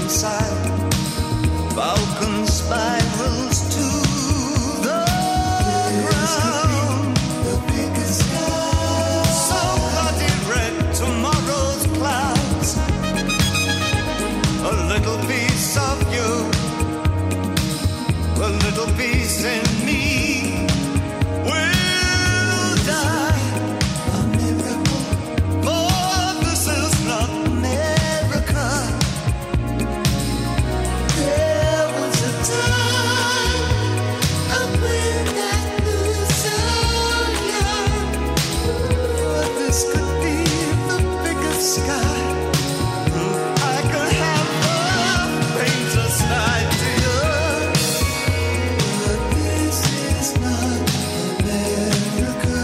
inside. Falcon spirals to the ground. The biggest sky. So bloody red, tomorrow's clouds. A little piece of you, a little piece in me will die. A miracle, for this is not America. There was a time when I knew so young. This could be the biggest sky. I could have the faintest idea. But this is not America.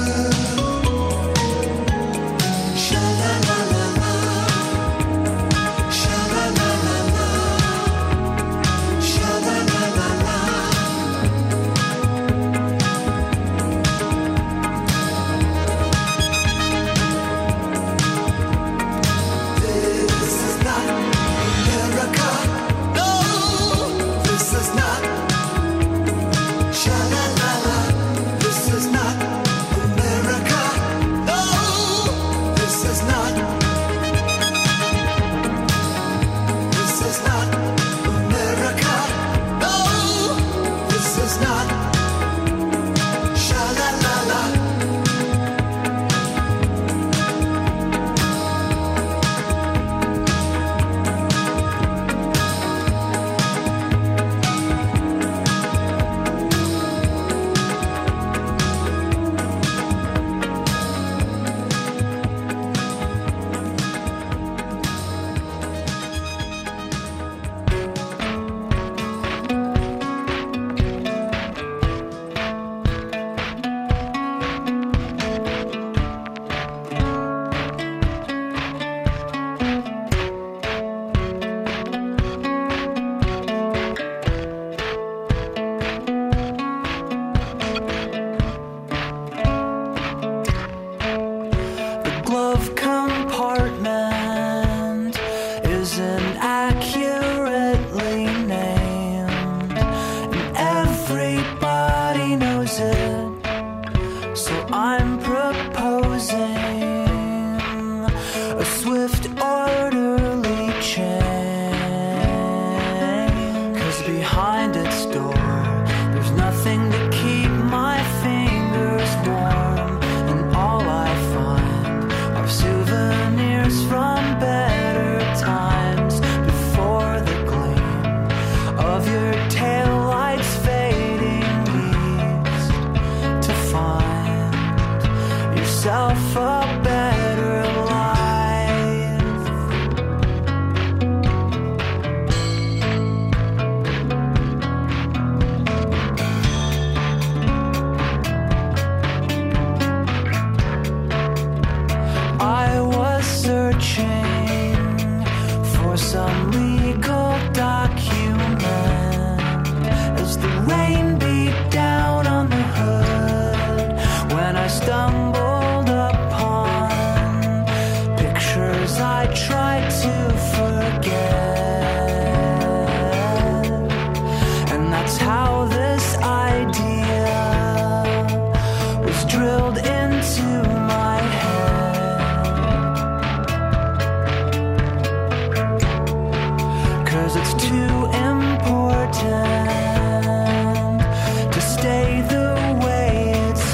Sha-la-la-la-la. Sha-la-la-la-la. Sha-la-la-la-la. This is not America. No, this is not. Sha-la-la-la. This is not America. No, this is not. This is not America. No, this is not. Sha-la-la-la. The glove compartment isn't accurately named, and everybody knows it. So I'm proposing a swift, orderly change. 'Cause behind its door, there's nothing to keep my fingers warm, and all I find are souvenirs from better times. Before the gleam of your taillights fading east, to find yourself a better life. I was searching for some legal document as the rain beat down on the hood, when I stumbled upon pictures I tried to forget. And that's how this idea was drilled into my head. 'Cause it's too important to stay the way it's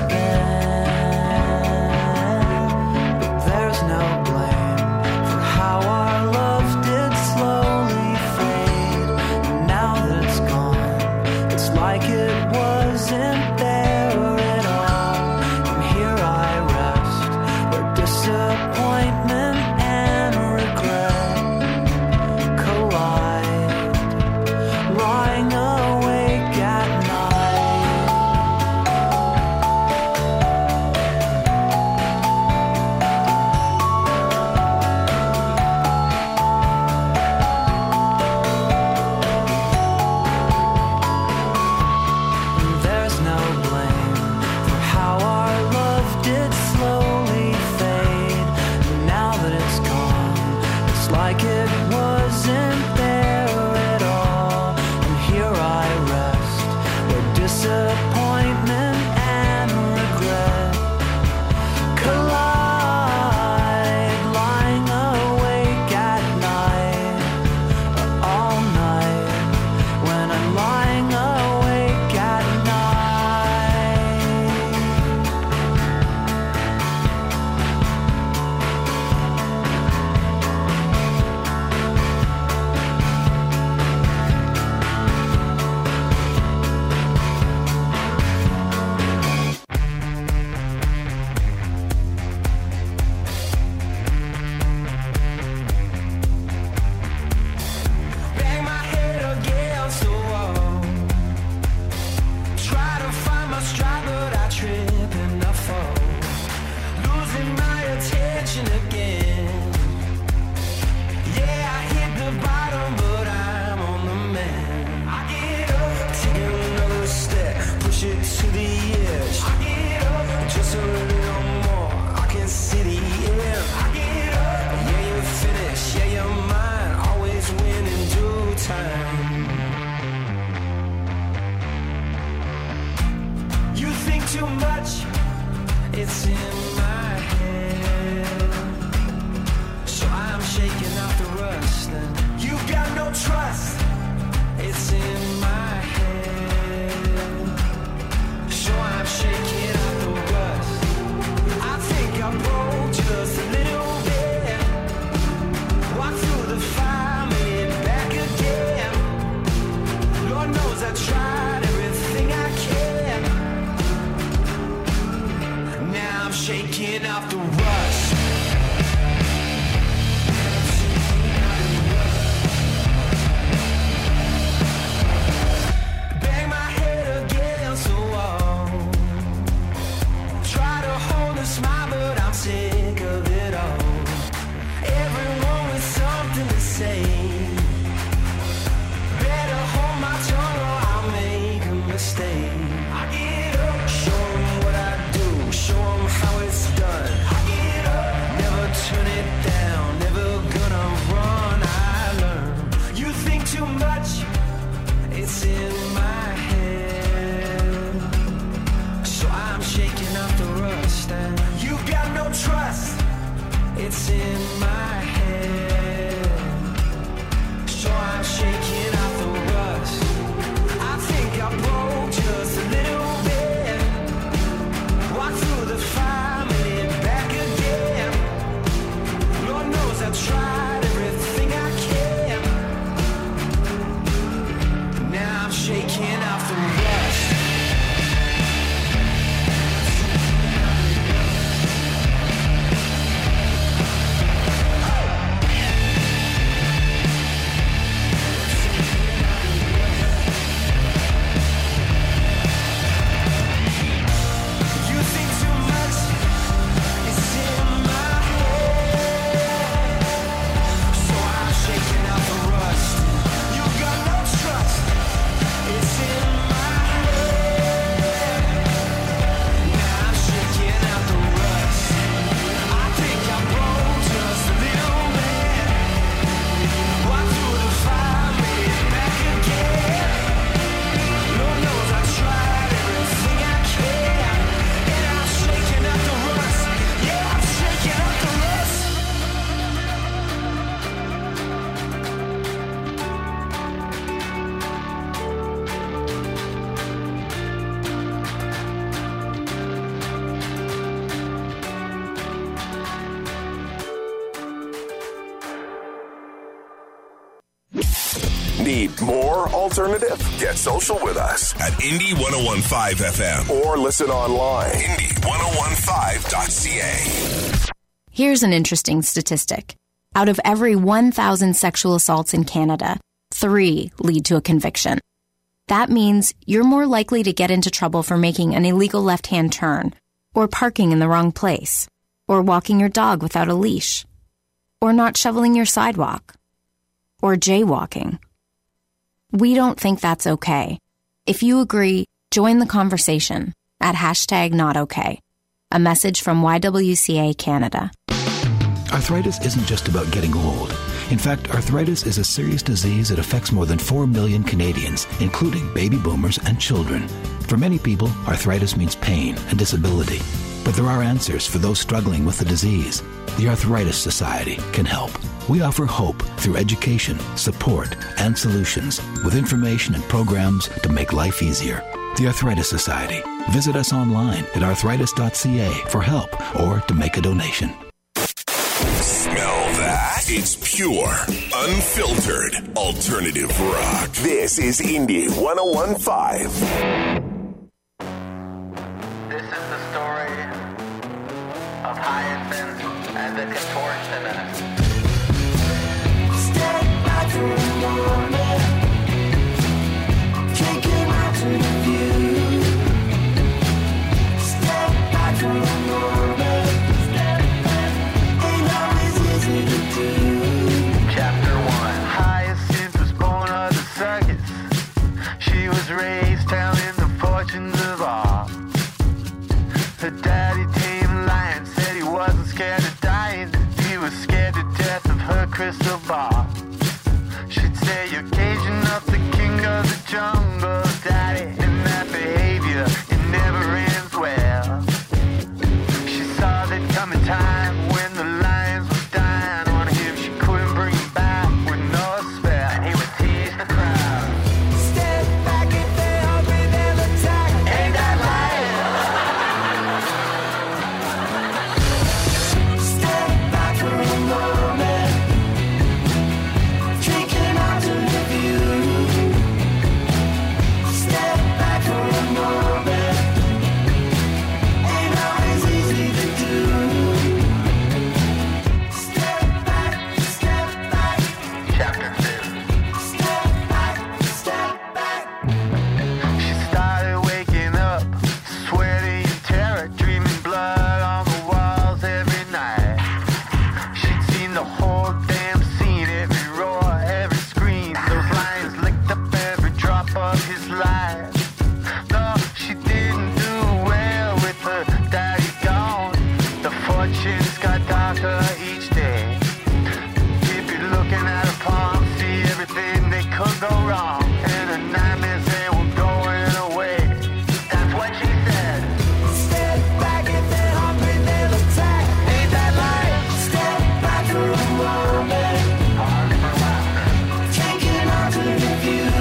been. But there's no blame for how our love did slowly fade. And now that it's gone, it's like it wasn't there at all. And here I rest, where disappointment and regret collide, lying awake much, it's in my head. So I'm shaking out the rust and you got no trust, it's in my head. So I'm shaking out the rust. I think I broke just a little bit. Walk through the fire, made it back again. Lord knows I tried everything I can. Now I'm shaking off the rust. Bang my head against the wall. Try to hold a smile, but I'm sick of it all. Everyone with something to say. Better hold my tongue or I'll make a mistake. I get up, show 'em what I do, show 'em how it's done. I get up, never turn it down, never gonna run, I learn. You think too much, it's in my head. So I'm shaking off the rust and you got no trust, it's in my head. So I'm shaking off the rust. I think I broke just a little bit. Walk through the fire, made it back again. Lord knows I tried everything I can. Now I'm shaking off the rust. You think too much, it's in my head. So I'm shaking out the rust. You got no trust, it's in my head. Now I'm shaking out the rust. I think I broke just a little bit. Walk through the fire, made it back again. Lord knows I tried everything I can. And I'm shaking out the rust. Yeah, I'm shaking out the rust. Need more alternative? Get social with us At Indie 1015 FM. or listen online. Indie1015.ca. Here's an interesting statistic. Out of every 1,000 sexual assaults in Canada, 3 lead to a conviction. That means you're more likely to get into trouble for making an illegal left-hand turn, or parking in the wrong place, or walking your dog without a leash, or not shoveling your sidewalk, or jaywalking. We don't think that's okay. If you agree, join the conversation at #NotOK. A message from YWCA Canada. Arthritis isn't just about getting old. In fact, arthritis is a serious disease that affects more than 4 million Canadians, including baby boomers and children. For many people, arthritis means pain and disability. But there are answers for those struggling with the disease. The Arthritis Society can help. We offer hope through education, support, and solutions with information and programs to make life easier. The Arthritis Society. Visit us online at arthritis.ca for help or to make a donation. Smell that? It's pure, unfiltered, alternative rock. This is Indie 1015. This is the story of Hyacinth and the Contortionist. Step back from the moment, take him out to the view. Step back from the moment, ain't always easy to do. Chapter 1. Hyacinth was born of the circus. She was raised telling the fortunes of all. Her daddy, tame lion, said he wasn't scared of dying. He was scared to death of her crystal ball. She'd say, "You're caging up the king of the jungle, daddy, and that behavior, it never ends well." go wrong, and her nightmares they were going away. That's what she said. Step back and then hop in and attack. Ain't that life? Step back for a moment. Take an alternate view.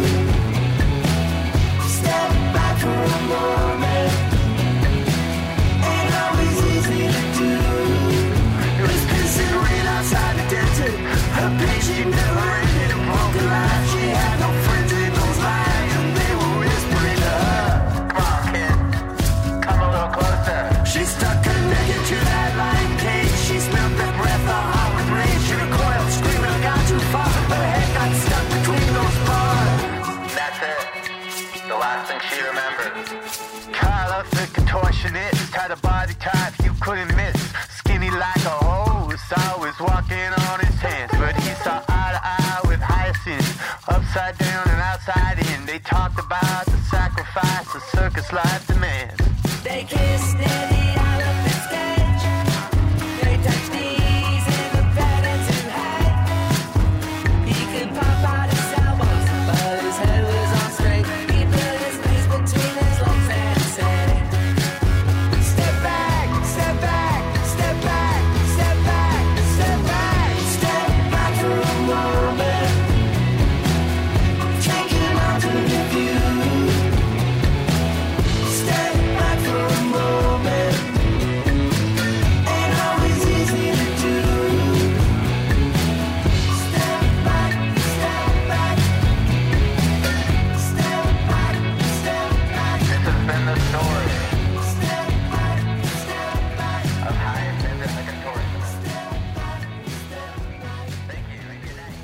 Step back for a moment. Ain't always easy to do. It was pissing rain outside the desert. Her pain she never ended. A broken life. She had no friends in those lives, and they were whispering to her. Come on, kid. Come a little closer. She stuck her neck into that lion cage. She smelled the breath, her heart with rage. She recoiled, screaming, I got too far. Her head got stuck between those bars. That's it. The last thing she remembered. Carlos the contortionist had a body type you couldn't miss. Skinny like a hose, always walking on his hands. But he saw eye to eye with Hyacinth, upside down and outside in. They talked about the sacrifice the circus life demands. They kissed in the elephant's cage. They touched knees in the Paddington hat. He could pop out his elbows, but his head was on straight. He put his knees between his legs and said, step back, step back, step back, step back, step back, step back for a moment. Take an alternate view. Step back for a moment. Ain't always easy to do. Step back, step back. Step back, step back. This has been the story Step back, step back. of Hyacinth and the Contortionist. Thank you, and good night.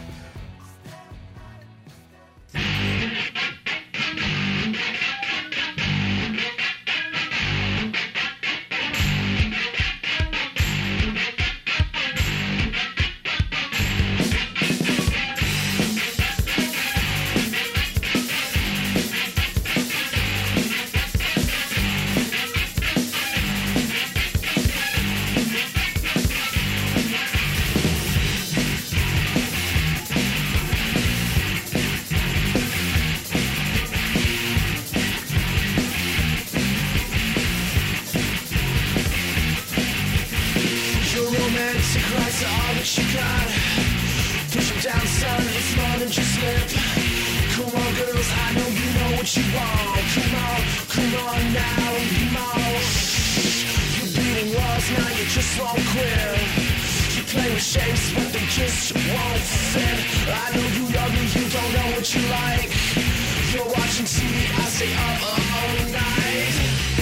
Your romantic rights are all that you got. Push them down, son, it's more than just lip. Come on, girls, I know you know what you want. Come on now, come on. You're beating walls, now you just won't quit. You play with shapes, but they just won't fit. I know you ugly, you don't know what you like. You're watching TV, I stay up all night.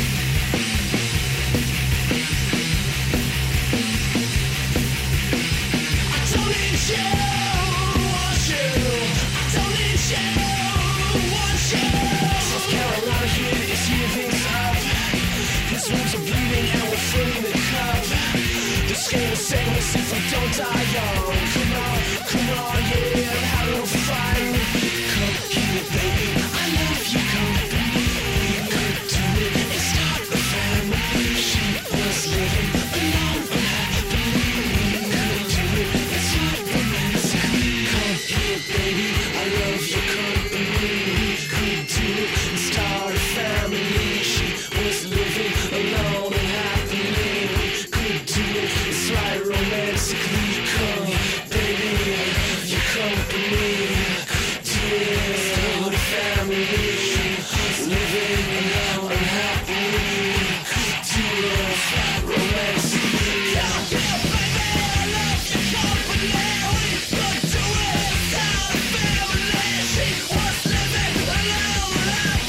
I don't need you, want you. I don't need you, want you. South Carolina here is heating up. His wounds are bleeding and we're filling the cup. This game is saving us if we don't die young. Come on, yeah, have a little fun. Come here, baby, I love you, come to me. We could do it and start a family. She was living alone unhappily. We could do it, it's like romantic. Come here, baby, I love your company. We could do it and start a family. She was living alone unhappily. We could do it, it's like romantically. Come, baby, your company. Do it, start a family. Living alone unhappily. Do it, romantically. Yeah, baby, I love your company. We could do it, start a family. She was living alone unhappily.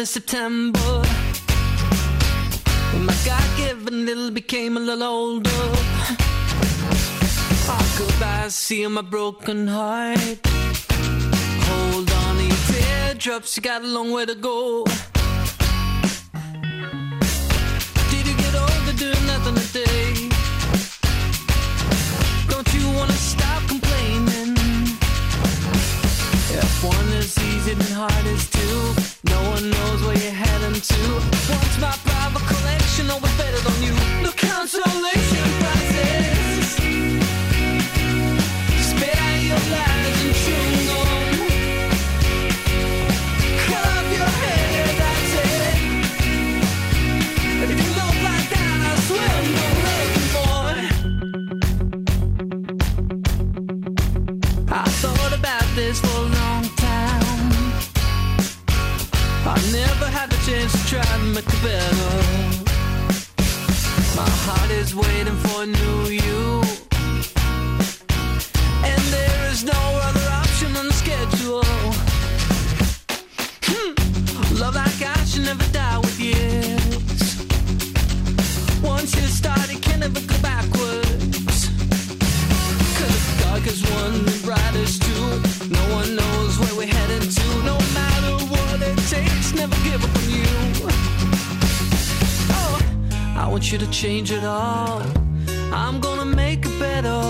September. When my God-given little became a little older. Oh, goodbye, see my broken heart. Hold on to your teardrops, you got a long way to go. Did you get older doing nothing today? Don't you wanna stop complaining? If one is easy, then hard is two. No one knows where you're heading to. Once my private collection always better than you. No consolation prizes. Spit out your lies and chew them. Cut off your hair, that's it. If you look like that, I swear I'm gonna love you more. I thought about this for a long time. I never had the chance to try to make it better. My heart is waiting for a new you. And there is no other option on the schedule. Love like I should never die with years. Once you start, you can never go backwards. Cause the dark is one, the bright is two. No one knows where we're heading to. No matter what it takes, never give up on you. Oh, I want you to change it all. I'm gonna make it better.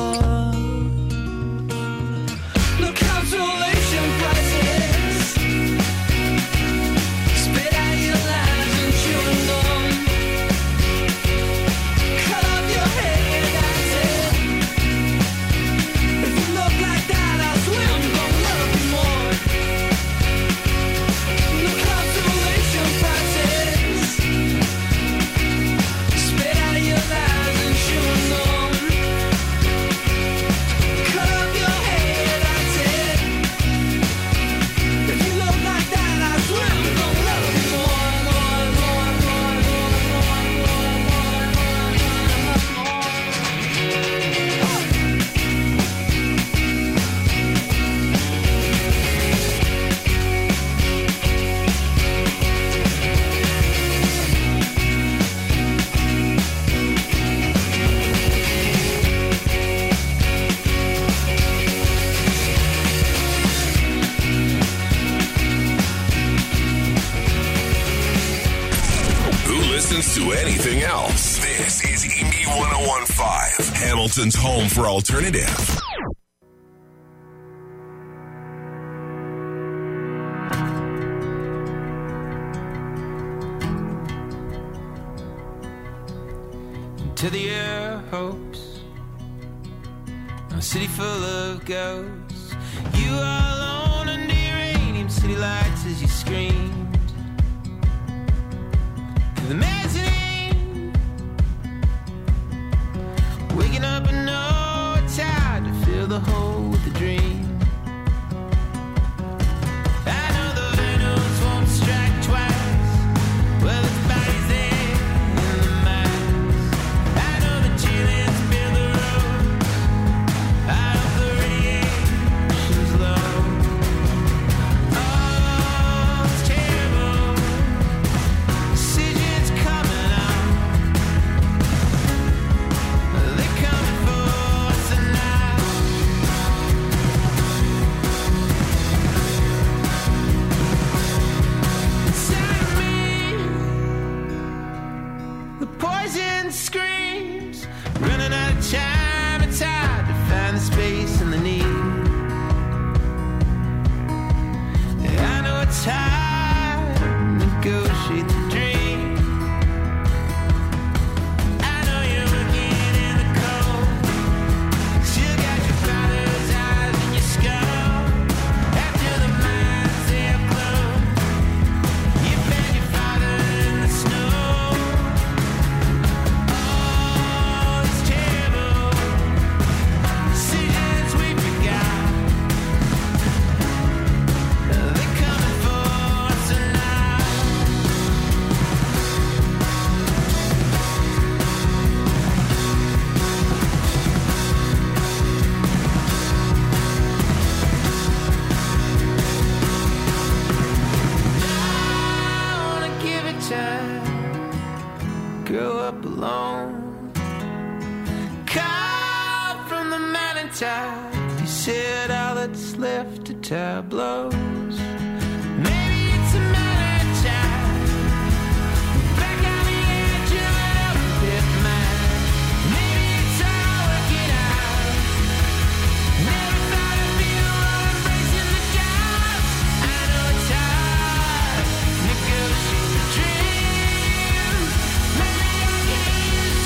No consolation prizes. Spit out your lies and chew them. Cut off your hair, that's it. If you look like that, I swear I'm gonna love you more. No consolation prizes. Spit out your lies and chew them. Cut off your hair, that's it. If you look like that, I swear I'm gonna love you more, more, more, more, more, more, more, more, more, more. Who listens to anything else? This is Indie 101.5, Hamilton's home for alternative. To the air hopes, a city full of ghosts. You are alone under uranium city lights as you screamed. The mezzanine, waking up and know it's hard to fill the hole with a dream. I know the veils won't strike twice. Well, it's bodies there in the mass. I know the cheerleaders build the road out of the radiation's low. Oh, it's terrible. Decisions coming out. They're coming for us tonight. Inside of me, the poison screams, running out of time. It's hard to find the space and the need. I know it's hard to negotiate the dream. I know you're looking in the cold. Still got your father's eyes in your skull. After the mines they have closed, you found your father in the snow. Oh, it's terrible. grew up alone. Called from the mountaintop, he said all that's left are tableaus. Maybe it's a matter of time, back on the edge of an open pit mine. Maybe it's all working out. Never thought I'd be the one embracing the chaos. I know it's hard, negotiate the dream. Maybe I can hear you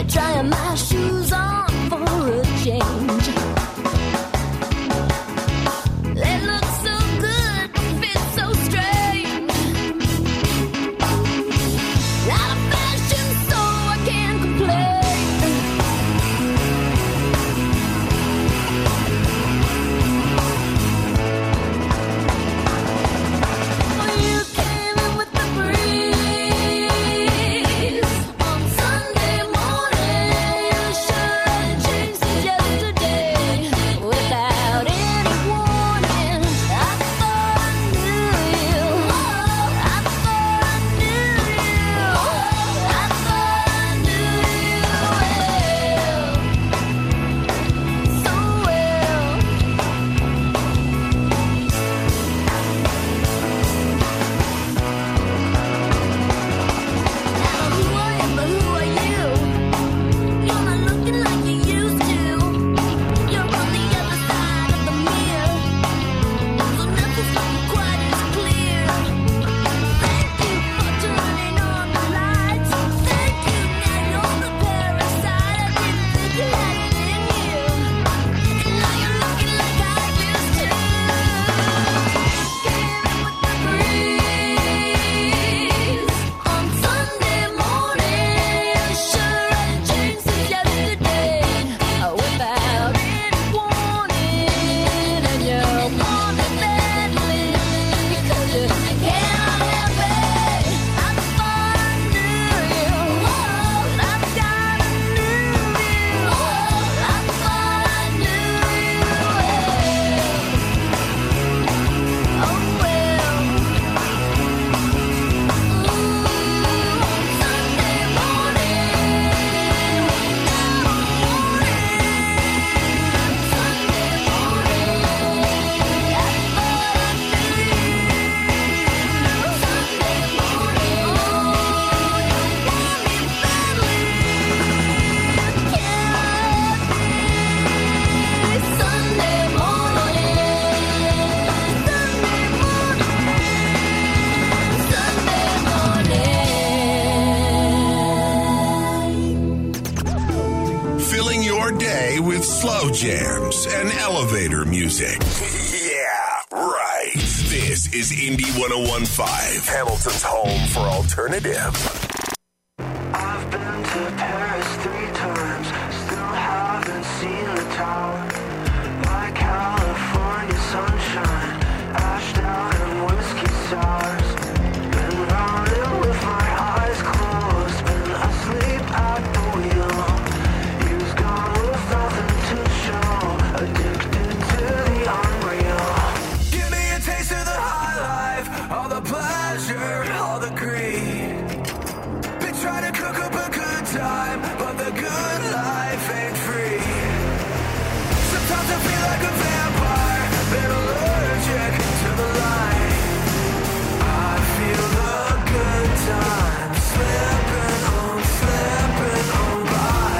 trying my shoes on for a change. They look so good, fit so strange. Out of fashion, so I can't complain. You came in with the breeze on Sunday morning. You sure had changed since yesterday. Without any warning, I thought I knew you. I thought I knew you. I thought I knew you well, so well. Now who I am, but who are you? You're not looking like you used to. You're on the other side of the mirror, so nothing's looking quite as clear. Thank you for turning on the lights. Thank you, now you're the parasite. I didn't think you had it in you, and now you're looking like I used to. Came in with the breeze on Sunday morning. You sure had changed since yesterday. Without any warning, and you want it badly because you can't help it. I thought I knew you. I've got a new view. I thought I knew you well. Oh well. Sunday Filling your day with slow jams and elevator music. Yeah, right. This is Indie 101.5, Hamilton's home for alternative. I've been to Paris 3 times, still haven't seen the tower. My California sunshine, ashed out and whiskey sours. Been running with my eyes closed, been asleep at the wheel. You's gone with nothing to show, addicted to the unreal. Give me a taste of the high life, all the pleasure, all the greed. Been trying to cook up a good time, but the good life ain't free. Sometimes I feel like a vampire, been allergic to the light. I feel the good times slipping on by.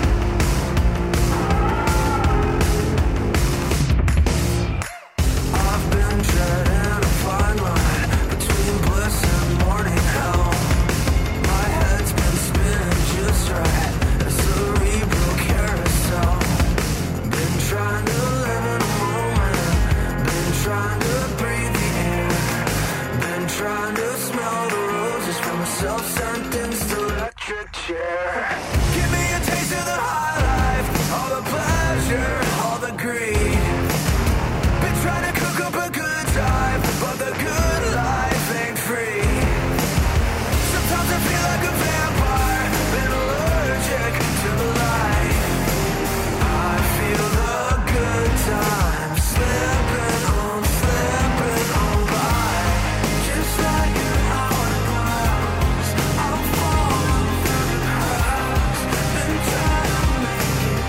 I've been treading a fine line between bliss and morning hell. My head's been spinning just right, a cerebral carousel. Been trying to live in a moment, been trying to breathe the air, been trying to smell the roses from a self-sentenced electric chair. Give me a taste of the high life, all the pleasure, all the greed. Been trying to cook up a good time, but the good life ain't free. Sometimes I feel like a vampire, been allergic to the light. I feel the good times slipping on by. Just like an hourglass, I'm falling through the cracks. Been trying to make it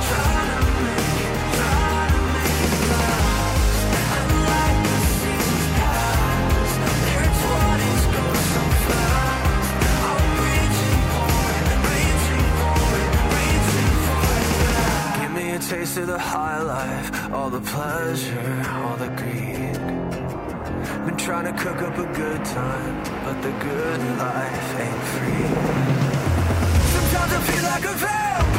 last. And like the seasons pass, their 20s go so fast. I'm reaching for it back. Give me a taste of the high life, all the pleasure, all the greed. Been trying to cook up a good time, but the good life ain't free. Sometimes I feel like a vampire.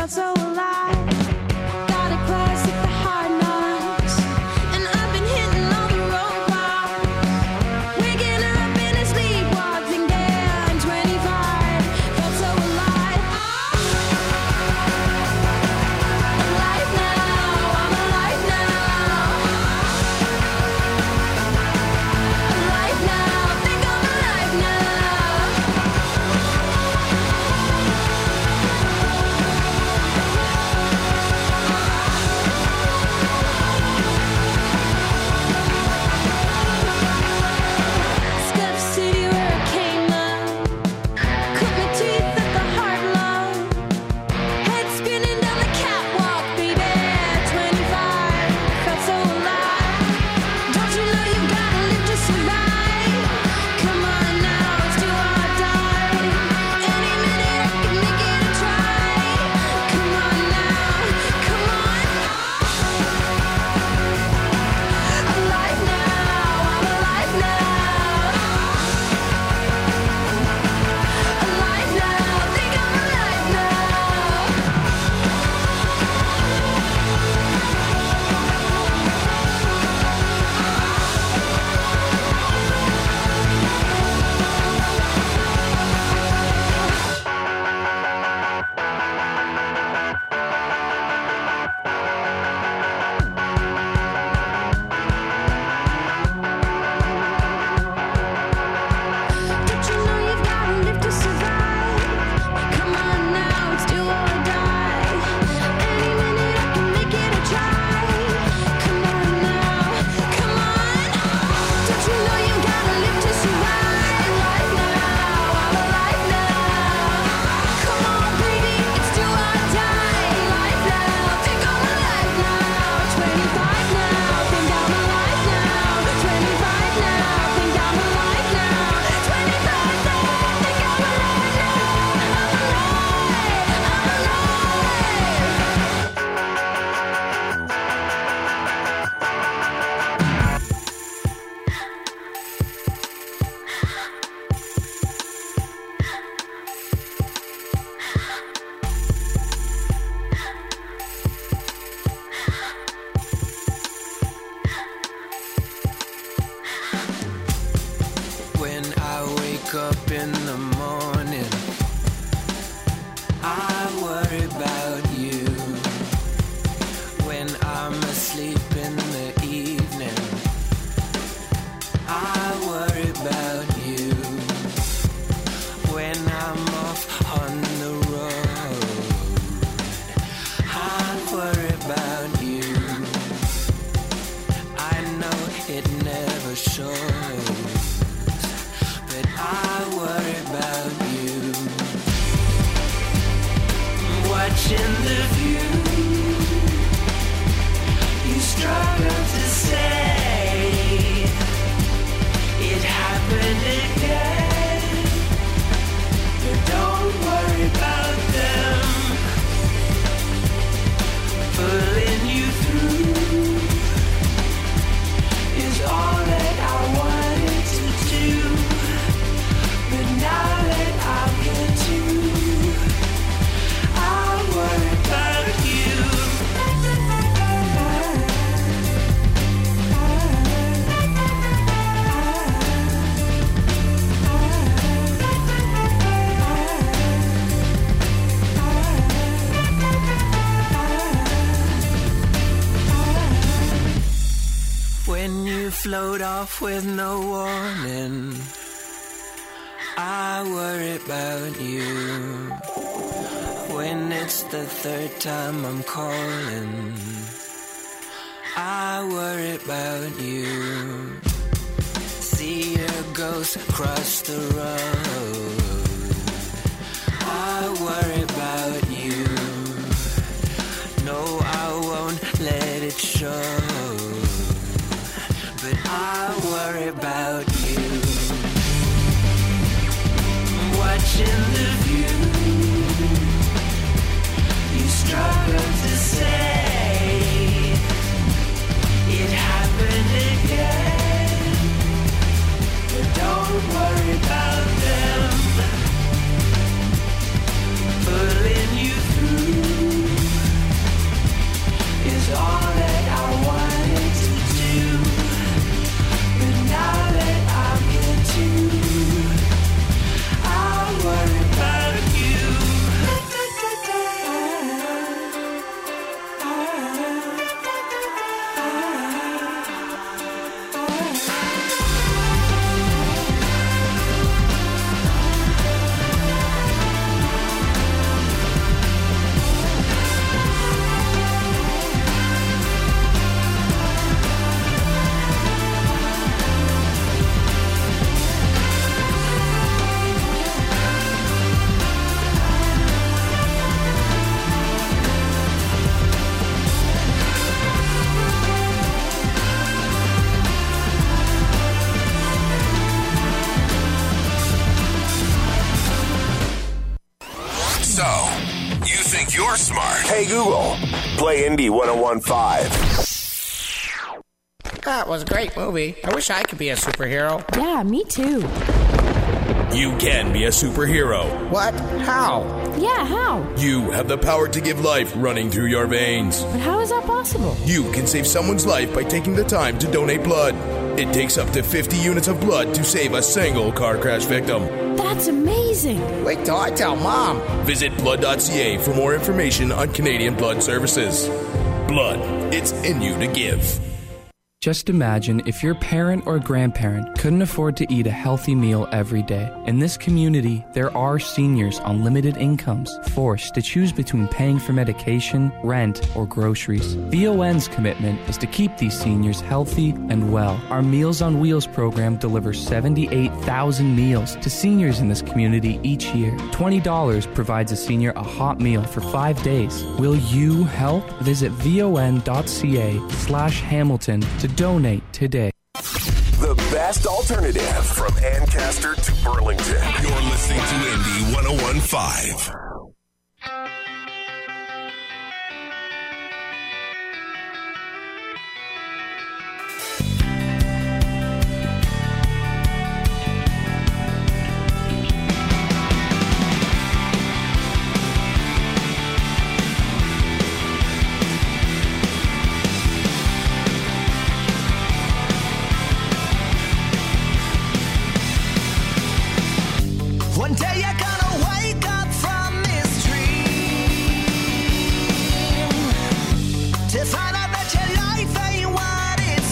felt so alive. Got a class at the Hard Knocks, and I've been hitting all the roadblocks. Waking up in a sleepwalking down 25, felt so alive. Alive now, I'm alive now. Alive now, think I'm alive now. Scuff City where I came up, cut my teeth at the hard love. Head spinning down the catwalk, baby. 25, felt so alive. Don't you know you gotta live to survive? Come on now, it's do or die. Any minute I can make it a try. Come on now, come on. Alive now, I'm alive now. Alive now, think I'm alive now. Don't you know you've gotta live to survive? Come on now, it's do or die. Any minute I can make it a try. Come on now, come on. Don't you know you gotta live to survive? Alive now, I'm alive now. Come on, baby, it's do or die. Alive now, think I'm alive now. 25 now, think I'm alive now. 25 now, think I'm alive now. 25 now, think I'm alive now. When I wake up in the morning, I worry about you. When I'm asleep in the evening, I worry about you. When I'm off on the road, I worry about you. I know it never shows, but I worry about you. Watching the view, you struggle to say it happened again, but don't worry about them pulling you through is all that I wanted to do. But now that I'm here too, I worry about you. When you float off with no warning, I worry about you. When it's the third time I'm calling, I worry about you. See your ghost cross the road, I worry about you. No, I won't let it show, but I worry about you. Watching the view, you struggle to say it happened again, but don't worry about them pulling you through. think you're smart? Hey Google, play Indy 101.5. That was a great movie. I wish I could be a superhero. Yeah, me too. You can be a superhero. What? How? Yeah, how? You have the power to give life running through your veins. But how is that possible? You can save someone's life by taking the time to donate blood. It takes up to 50 units of blood to save a single car crash victim. That's amazing. Wait till I tell Mom. Visit blood.ca for more information on Canadian Blood Services. Blood, it's in you to give. Just imagine if your parent or grandparent couldn't afford to eat a healthy meal every day. In this community, there are seniors on limited incomes forced to choose between paying for medication, rent, or groceries. VON's commitment is to keep these seniors healthy and well. Our Meals on Wheels program delivers 78,000 meals to seniors in this community each year. $20 provides a senior a hot meal for 5 days. Will you help? Visit von.ca/Hamilton to donate today. The best alternative from Ancaster to Burlington. You're listening to Indy 101.5. One day you're gonna wake up from this dream to find out that your life ain't what it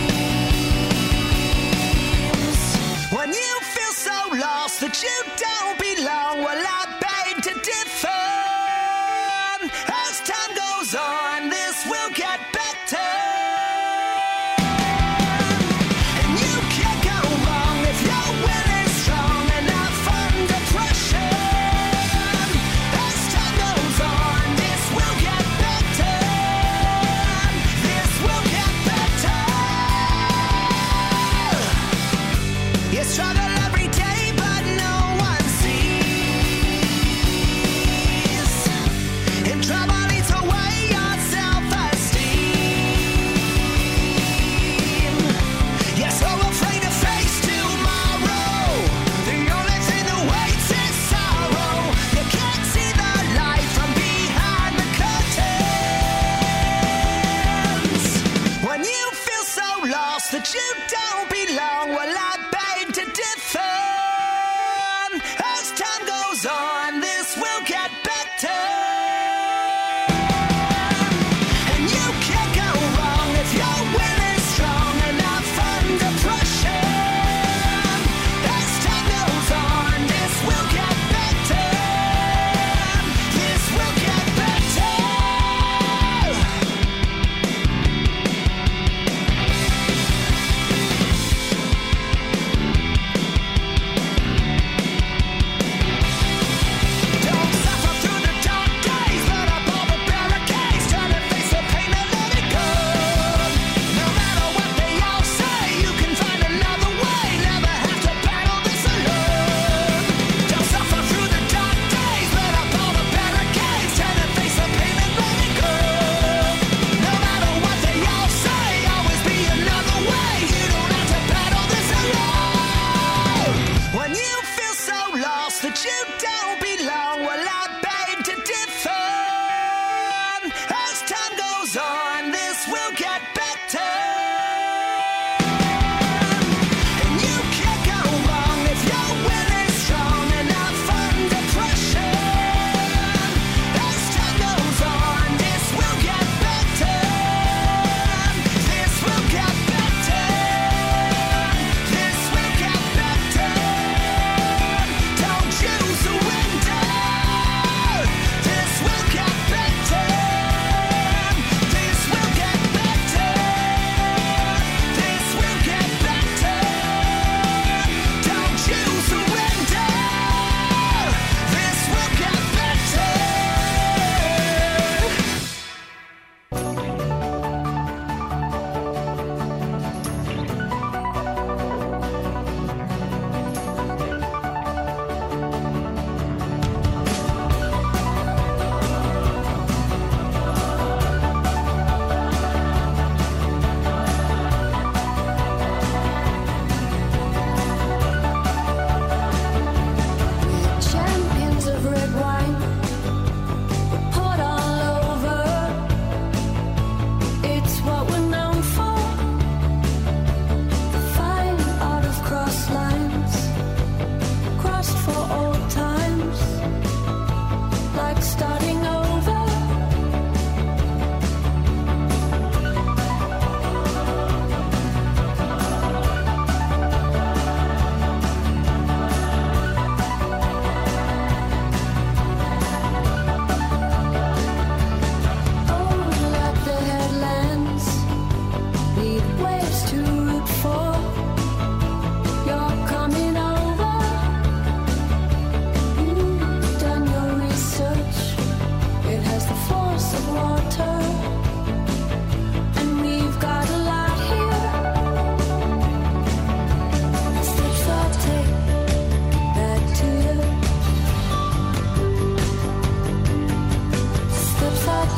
seems. When you feel so lost that you don't belong, well, I beg to differ. As time goes on, this will get better. And you can't go wrong if your will is strong enough. Struggle every day, but no one sees. And trouble eats away your self-esteem. You're so afraid to face tomorrow. The only thing that waits is sorrow. You can't see the light from behind the curtains. When you feel so lost that you don't belong, well, I to differ. As time goes on, this will get better. And you can't go wrong if your will is strong enough under pressure. As time goes on, this will get better. This will get better.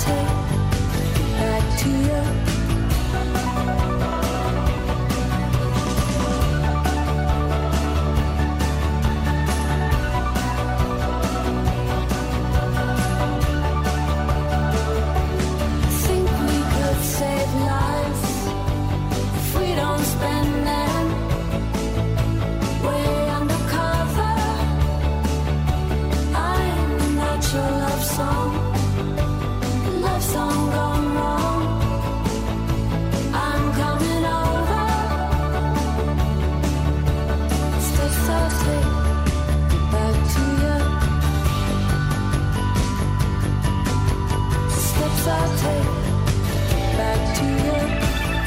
take back to you. Think we could save lives if we don't spend them way undercover. I'm not your love song gone wrong. I'm coming over. Steps I'll take back to you. Steps I'll take back to you.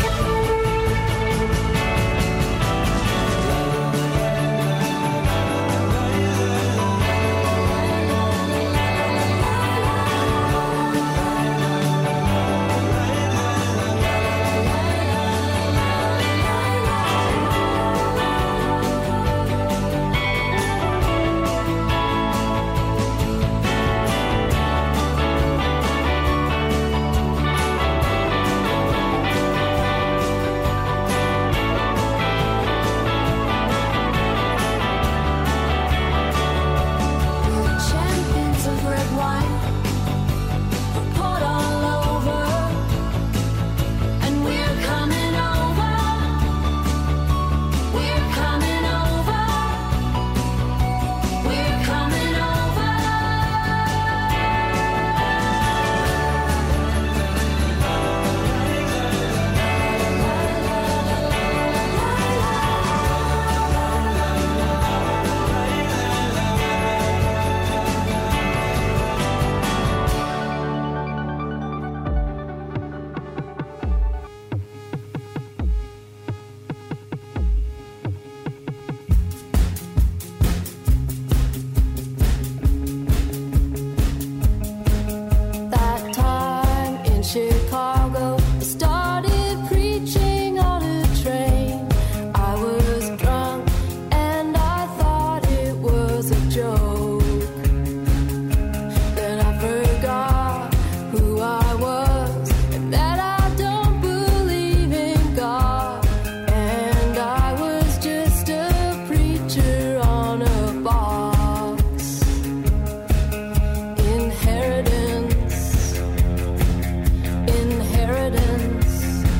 Champions of red wine poured all over, and we're coming over. We're coming over. We're coming over. That time in Chicago, I started preaching on a train. I was drunk and I thought it was a joke. Then I forgot who I was and that I don't believe in God. And I was just a preacher on a box. Inheritance.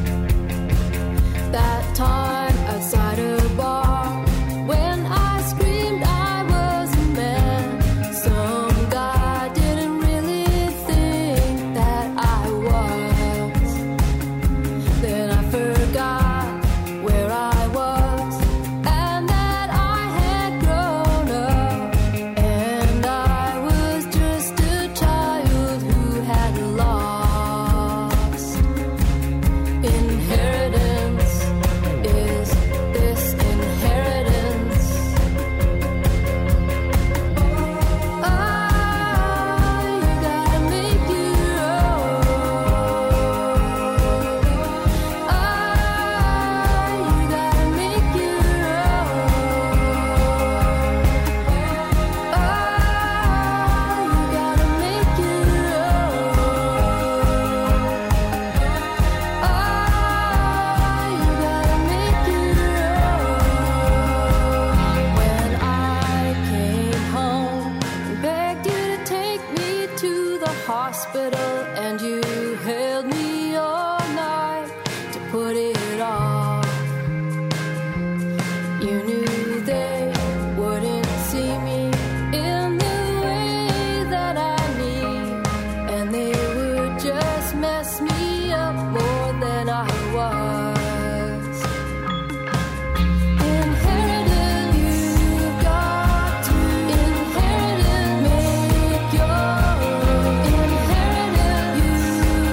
That time outside a bar when I screamed I was a man. Some guy didn't really think that I was. Then I forgot where I was and that I had grown up. And I was just a child who had lost. Inheritance is this inheritance. You gotta make your own. You gotta make your own. You gotta make your You gotta make your When I came home and begged you to take me to the hospital, and you held me all night to put it off. You knew they wouldn't see me in the way that I need, and they would just mess me up more than I was. Inheritance, you've got to inherit it, make your inheritance.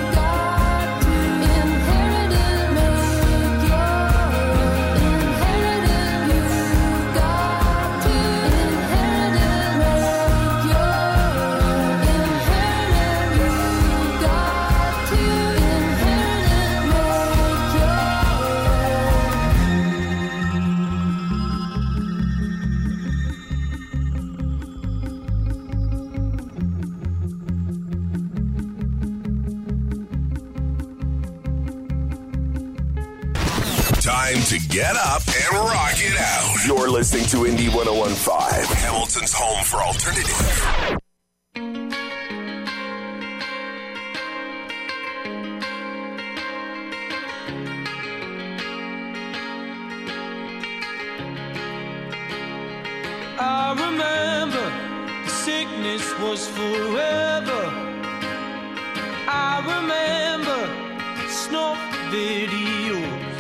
Time to get up and rock it out. You're listening to Indie 101.5, Hamilton's home for alternative. I remember the sickness was forever. I remember snuff videos,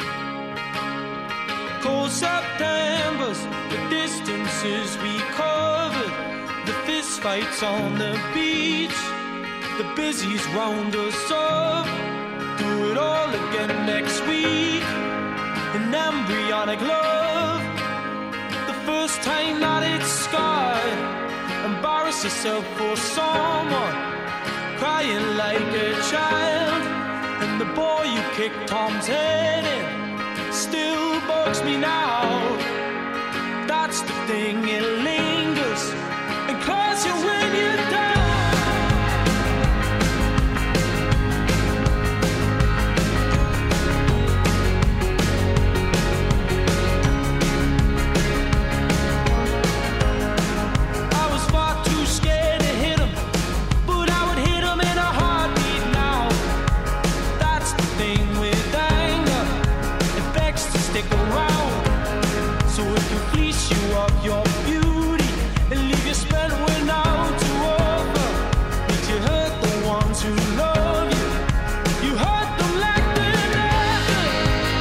cold Septembers, the distances we covered, the fist fights on the beach, the busies round us up. Do it all again next week. An embryonic love. First time that it's scarred, embarrass yourself for someone, crying like a child, and the boy you kicked Tom's head in still bugs me now. That's the thing, it lingers and claws you when you're down. Your beauty and leave you spent when out to over. Did you hurt the ones who love you? You hurt them like they're nothing.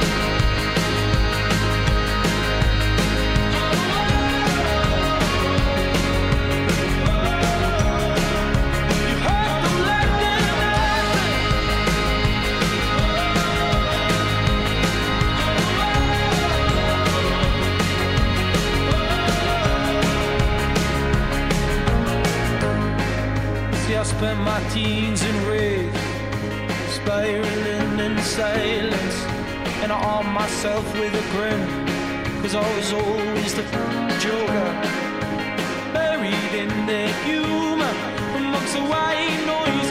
You hurt them like they're nothing. I spent my teens in rage, spiraling in silence, and I armed myself with a grin, cause I was always the joker, buried in the humor, amongst the white noise.